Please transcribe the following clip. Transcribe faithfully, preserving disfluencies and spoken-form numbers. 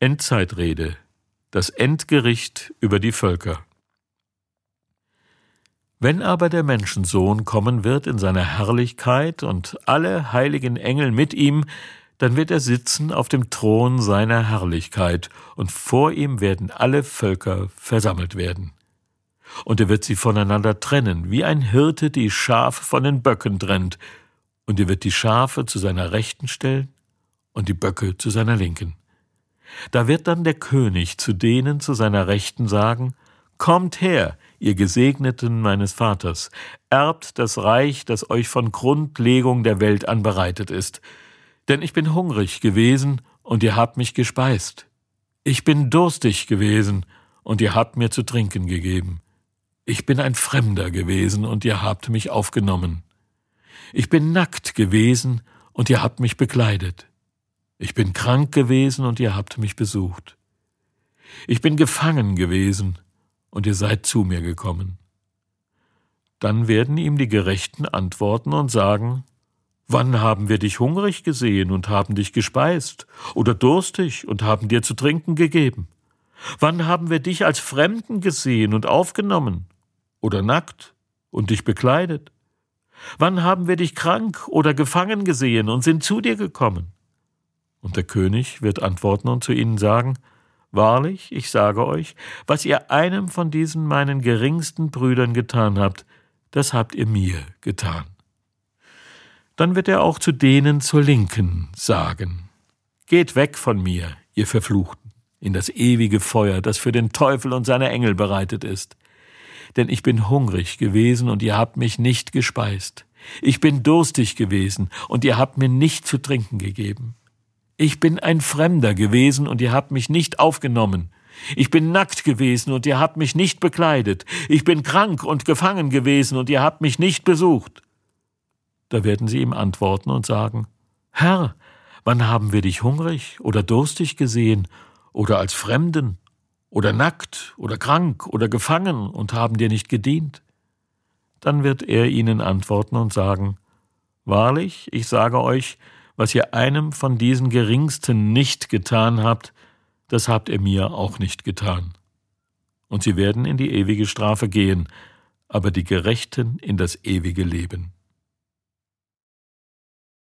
Endzeitrede, das Endgericht über die Völker. Wenn aber der Menschensohn kommen wird in seiner Herrlichkeit und alle heiligen Engel mit ihm, dann wird er sitzen auf dem Thron seiner Herrlichkeit, und vor ihm werden alle Völker versammelt werden. Und er wird sie voneinander trennen, wie ein Hirte die Schafe von den Böcken trennt, und er wird die Schafe zu seiner Rechten stellen und die Böcke zu seiner Linken. Da wird dann der König zu denen zu seiner Rechten sagen: Kommt her, ihr Gesegneten meines Vaters, erbt das Reich, das euch von Grundlegung der Welt an bereitet ist. Denn ich bin hungrig gewesen, und ihr habt mich gespeist. Ich bin durstig gewesen, und ihr habt mir zu trinken gegeben. Ich bin ein Fremder gewesen, und ihr habt mich aufgenommen. Ich bin nackt gewesen, und ihr habt mich bekleidet. Ich bin krank gewesen, und ihr habt mich besucht. Ich bin gefangen gewesen, und ihr seid zu mir gekommen. Dann werden ihm die Gerechten antworten und sagen: Wann haben wir dich hungrig gesehen und haben dich gespeist, oder durstig und haben dir zu trinken gegeben? Wann haben wir dich als Fremden gesehen und aufgenommen, oder nackt und dich bekleidet? Wann haben wir dich krank oder gefangen gesehen und sind zu dir gekommen? Und der König wird antworten und zu ihnen sagen: Wahrlich, ich sage euch, was ihr einem von diesen meinen geringsten Brüdern getan habt, das habt ihr mir getan. Dann wird er auch zu denen zur Linken sagen: Geht weg von mir, ihr Verfluchten, in das ewige Feuer, das für den Teufel und seine Engel bereitet ist. Denn ich bin hungrig gewesen, und ihr habt mich nicht gespeist. Ich bin durstig gewesen, und ihr habt mir nicht zu trinken gegeben. Ich bin ein Fremder gewesen, und ihr habt mich nicht aufgenommen. Ich bin nackt gewesen, und ihr habt mich nicht bekleidet. Ich bin krank und gefangen gewesen, und ihr habt mich nicht besucht. Da werden sie ihm antworten und sagen: Herr, wann haben wir dich hungrig oder durstig gesehen, oder als Fremden, oder nackt, oder krank, oder gefangen, und haben dir nicht gedient? Dann wird er ihnen antworten und sagen: Wahrlich, ich sage euch, was ihr einem von diesen Geringsten nicht getan habt, das habt ihr mir auch nicht getan. Und sie werden in die ewige Strafe gehen, aber die Gerechten in das ewige Leben.